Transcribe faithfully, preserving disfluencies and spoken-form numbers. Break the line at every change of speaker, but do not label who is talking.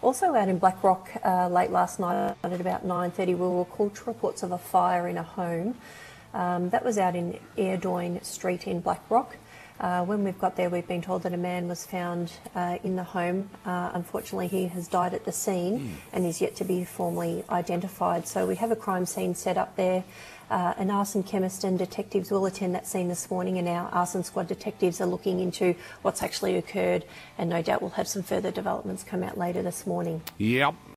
Also out in Blackrock uh, late last night at about nine thirty, we were called to reports of a fire in a home. Um, that was out in Airdoyne Street in Blackrock. Uh, when we've got there, we've been told that a man was found uh, in the home. Uh, unfortunately, he has died at the scene mm. and is yet to be formally identified. So we have a crime scene set up there. Uh, an arson chemist and detectives will attend that scene this morning, and our arson squad detectives are looking into what's actually occurred, and no doubt we'll have some further developments come out later this morning.
Yep.